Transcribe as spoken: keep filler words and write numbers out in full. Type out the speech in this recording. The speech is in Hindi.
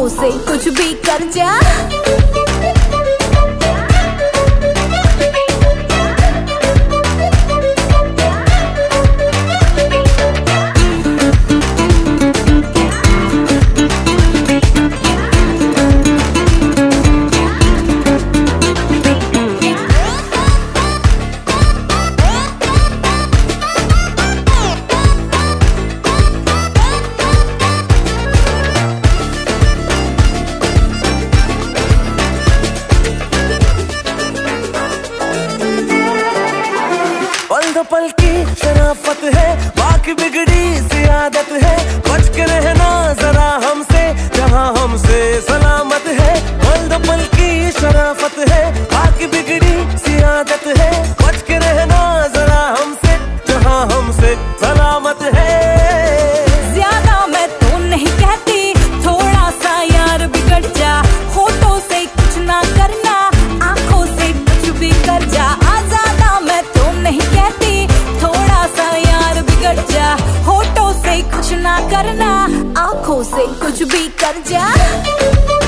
होठों से कुछ भी कर जा। पल की शराफत है, बाकी बिगड़ी सी आदत है, बच के रहना जरा हमसे जहाँ हमसे सलामत है। पल दो पल की शराफत है, बाकी बिगड़ी सी आदत है, बच के रहना जरा हमसे जहाँ हमसे सलामत है। ज्यादा मैं तो नहीं कहती, थोड़ा सा यार बिगड़ जा, होठों से कुछ ना करना, आंखों से कुछ भी कर जा। ज्यादा मैं तो नहीं कहती, थोड़ा सा यार बिगड़ जा, होठों से कुछ ना करना, आंखों से कुछ भी कर जा।